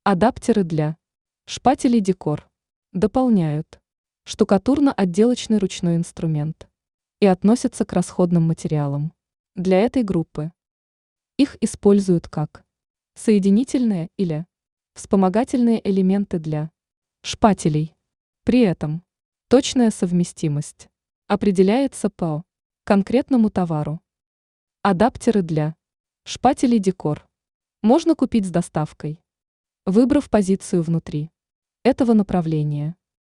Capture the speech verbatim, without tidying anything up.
Адаптеры для шпателей декор дополняют штукатурно-отделочный ручной инструмент и относятся к расходным материалам для этой группы. Их используют как соединительные или вспомогательные элементы для шпателей. При этом точная совместимость определяется по конкретному товару. Адаптеры для шпателей декор можно купить с доставкой, выбрав позицию внутри этого направления.